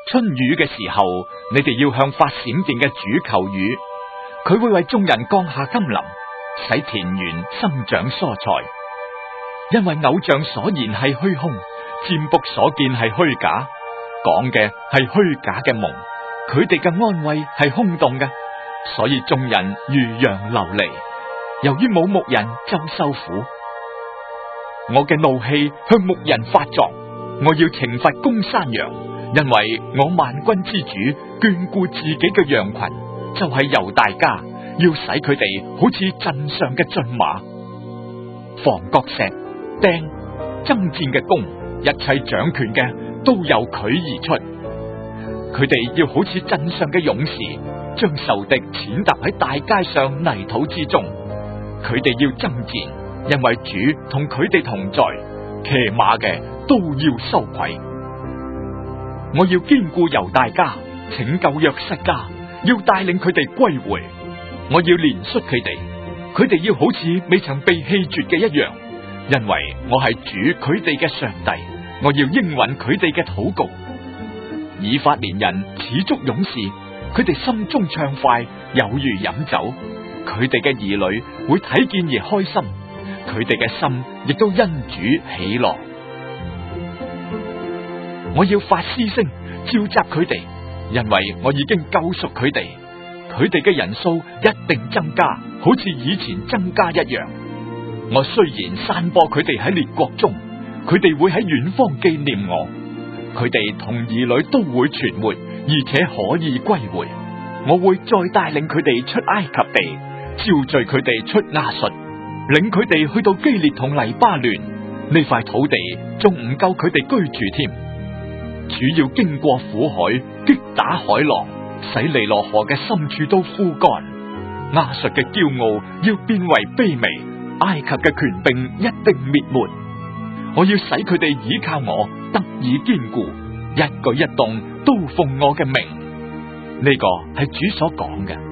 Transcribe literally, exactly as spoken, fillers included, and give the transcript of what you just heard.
春雨嘅時候，你哋要向發閃電嘅主求雨，佢會為眾人降下甘霖，使田園生長蔬菜。因為偶像所言係虛空，占卜所見係虛假，講嘅係虛假嘅夢，佢哋嘅安慰係空洞嘅，所以眾人如羊流離，由於冇牧人就受苦。我嘅怒氣向牧人發作，我要懲罰公山羊，因為我萬軍之主眷顧自己嘅羊群，就係猶大家，要使佢哋好似陣上嘅駿馬，房角石、釘、爭戰嘅弓，一切掌權嘅都由佢而出。佢哋要好似陣上嘅勇士，將仇敵踐踏喺大街上泥土之中。佢哋要爭戰，因為主同佢哋同在，騎馬嘅都要羞愧。我要堅固猶大家，拯救約瑟家，要帶領佢哋歸回。我要憐恤佢哋，佢哋要好似未曾被棄絕嘅一樣，因為我係主佢哋嘅上帝。我要應允佢哋嘅禱告。以法蓮人似足勇士，佢哋心中暢快，有如飲酒。佢哋嘅兒女會睇見而開心，佢哋嘅心亦都因主喜樂。我要發嘶聲召集佢哋，因為我已經救贖佢哋。佢哋嘅人數一定增加，好似以前增加一樣。我雖然散播佢哋喺列國中，佢哋會喺遠方紀念我。佢哋同兒女都會存活，而且可以歸回。我會再帶領佢哋出埃及地，招聚佢哋出亞述，領佢哋去到基列同黎巴嫩。呢塊土地仲唔夠佢哋居住添。主要經過苦海，擊打海浪，使尼羅河嘅深處都枯乾。亞述嘅驕傲要變為卑微，埃及嘅權柄一定滅沒。我要使佢哋倚靠我，得以堅固，一舉一動都奉我嘅名。呢個係主所講嘅。